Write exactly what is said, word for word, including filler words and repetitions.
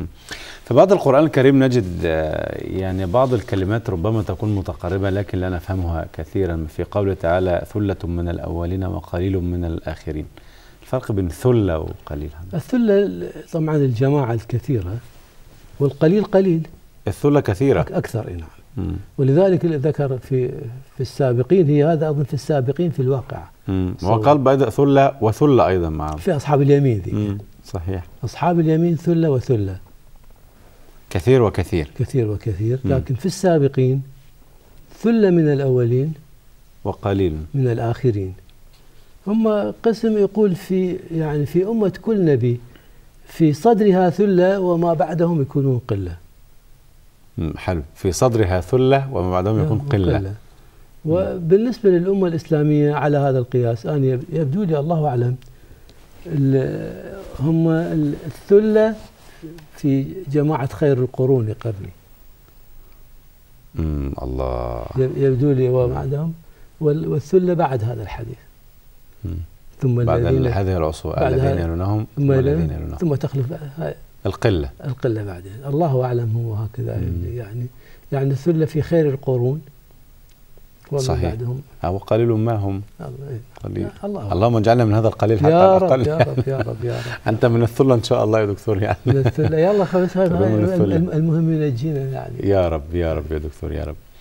في بعض القرآن الكريم نجد يعني بعض الكلمات ربما تكون متقاربة لكن لا نفهمها كثيرا، في قوله تعالى ثلة من الأولين وقليل من الآخرين. الفرق بين ثلة وقليل؟ الثلة طبعا الجماعة الكثيرة، والقليل قليل. الثلة كثيرة أكثر، نعم. مم. ولذلك ذكر في في السابقين، هي هذا أظن في السابقين في الواقع. وقال بدأ ثلة وثلة أيضا معه في أصحاب اليمين ذي. صحيح. أصحاب اليمين ثلة وثلة، كثير وكثير، كثير وكثير. لكن في السابقين ثلة من الأولين وقليل من الآخرين. هم قسم يقول في يعني في أمة كل نبي في صدرها ثلة وما بعدهم يكونون قلة. حلو، في صدرها ثلة وما بعدهم يكون قلة, قلة. وبالنسبة للأمة الإسلامية على هذا القياس أنا يبدو لي الله أعلم هم الثلة في جماعة خير القرون لقرني. امم الله يبدو لي وبعدهم، والثلة بعد هذا الحديث. مم. ثم بعد هذه العصور الذين يلونهم ثم الذين يلونهم ثم تخلف القلة القلة بعدين. الله أعلم هو هكذا. مم. يعني يعني الثلة في خير القرون صحيح بعدهم أو قليل ما هم قليل. الله اللهم اجعلنا من هذا القليل حتى يا الأقل. رب يا رب يا رب يا رب. أنت من الثلة إن شاء الله يا دكتور يعني. من الثلة. يلا خلاص، المهم ينجينا يعني. يا رب يا رب يا دكتور يا رب.